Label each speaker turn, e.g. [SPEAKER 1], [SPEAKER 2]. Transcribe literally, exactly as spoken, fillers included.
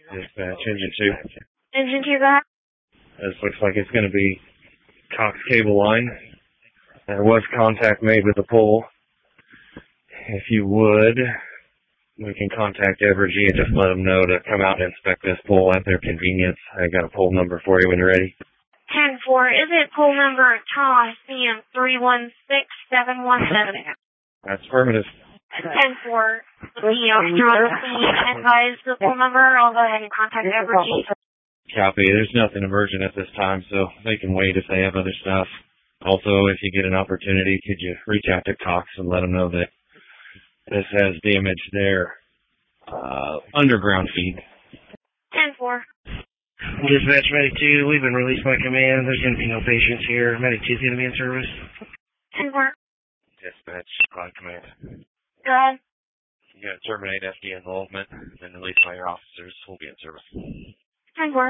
[SPEAKER 1] Dispatch, engine two.
[SPEAKER 2] Engine two, go ahead.
[SPEAKER 1] This looks like it's going to be Cox cable line. There was contact made with the pole. If you would, we can contact Evergy and just let them know to come out and inspect this pole at their convenience. I got a pole number for you when you're ready.
[SPEAKER 2] ten four, is it pole number T A S C M three one six seven one seven?
[SPEAKER 1] That's affirmative.
[SPEAKER 2] ten four, the advise the pole number. I'll go ahead and contact Evergy.
[SPEAKER 1] Copy. There's nothing emergent at this time, so they can wait if they have other stuff. Also, if you get an opportunity, could you reach out to Cox and let them know that this has damaged their uh, underground feed.
[SPEAKER 2] ten four.
[SPEAKER 3] Dispatch, Medic two, we've been released by command. There's going to be no patients here. Medic two is going to be in service.
[SPEAKER 2] ten four.
[SPEAKER 1] Dispatch, by command.
[SPEAKER 2] Go ahead.
[SPEAKER 1] You got to terminate F D involvement, then release by your officers. We'll be in service.
[SPEAKER 2] ten four.